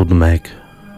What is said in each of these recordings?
Tudd meg,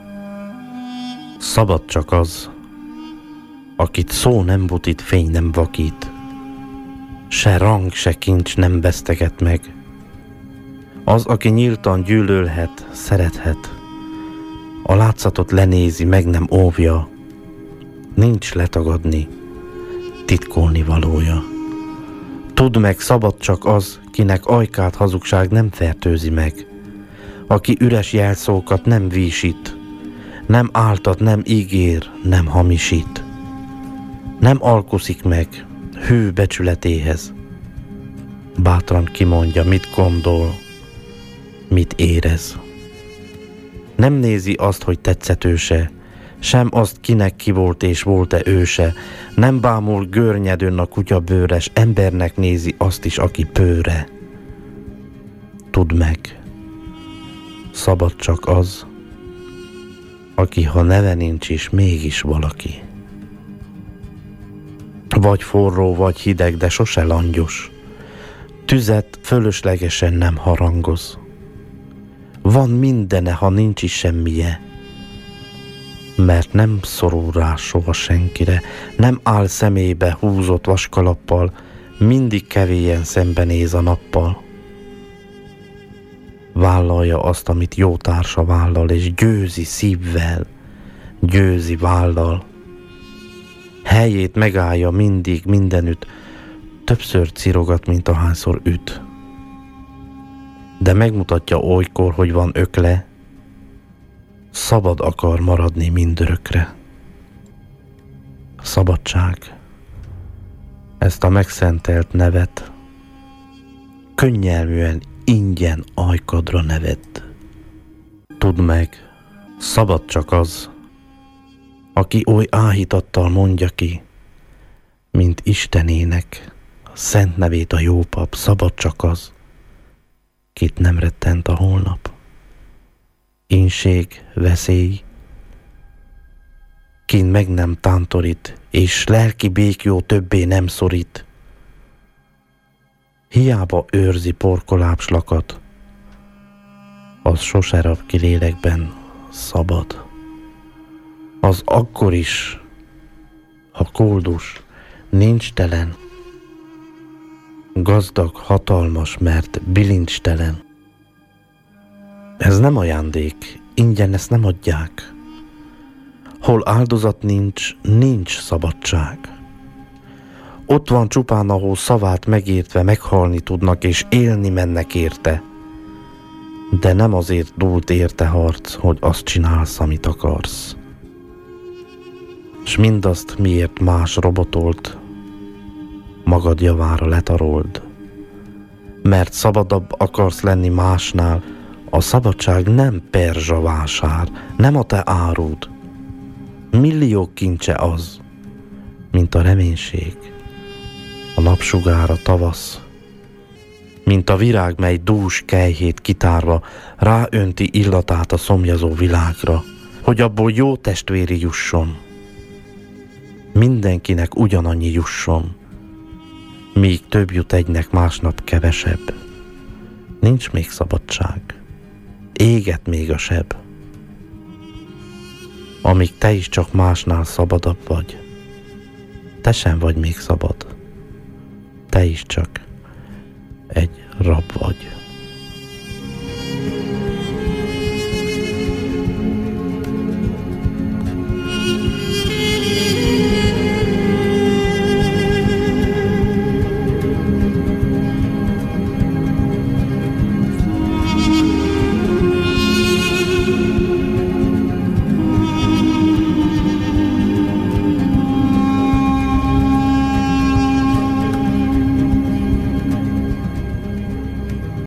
szabad csak az, akit szó nem butít, fény nem vakít, se rang, se kincs nem veszteget meg. Az, aki nyíltan gyűlölhet, szerethet, a látszatot lenézi, meg nem óvja, nincs letagadni, titkolni valója. Tudd meg, szabad csak az, kinek ajkát hazugság nem fertőzi meg, aki üres jelszókat nem vísít, nem áltat, nem ígér, nem hamisít, nem alkuszik meg hű becsületéhez, bátran kimondja, mit gondol, mit érez. Nem nézi azt, hogy tetszetőse, sem azt, kinek ki volt és volt-e őse, nem bámul görnyedőn a kutya bőres, embernek nézi azt is, aki pőre. Tudd meg, szabad csak az, aki ha neve nincs is, mégis valaki. Vagy forró, vagy hideg, de sose langyos, tüzet fölöslegesen nem harangoz. Van mindene, ha nincs is semmije, mert nem szorul rá soha senkire, nem áll szemébe húzott vaskalappal, mindig kevélyen szembenéz a nappal. Vállalja azt, amit jó társa vállal, és győzi szívvel, győzi vállal. Helyét megállja mindig, mindenütt, többször cirogat, mint ahányszor üt. De megmutatja olykor, hogy van ökle, szabad akar maradni mindörökre. Szabadság, ezt a megszentelt nevet könnyelműen, ingyen ajkadra neved. Tudd meg, szabad csak az, aki oly áhítattal mondja ki, mint Istenének a szent nevét a jó pap. Szabad csak az, kit nem rettent a holnap, ínség, veszély, kin meg nem tántorít, és lelki békjó többé nem szorít. Hiába őrzi porkolápslakat, az sose rab ki lélekben szabad. Az akkor is, ha koldus, nincs telen, gazdag, hatalmas, mert bilincstelen. Ez nem ajándék, ingyen ezt nem adják. Hol áldozat nincs, nincs szabadság. Ott van csupán, ahol szavát megértve meghalni tudnak, és élni mennek érte. De nem azért dúlt érte harc, hogy azt csinálsz, amit akarsz. S mindazt, miért más robotolt, magad javára letarold. Mert szabadabb akarsz lenni másnál, a szabadság nem perzsa vásár, nem a te árud. Millió kincse az, mint a reménység, a napsugár, a tavasz, mint a virág, mely dús kelyhét kitárva ráönti illatát a szomjazó világra, hogy abból jó testvéri jusson, mindenkinek ugyanannyi jusson, míg több jut egynek, másnap kevesebb. Nincs még szabadság, éget még a seb. Amíg te is csak másnál szabadabb vagy, te sem vagy még szabad, te is csak egy rab vagy.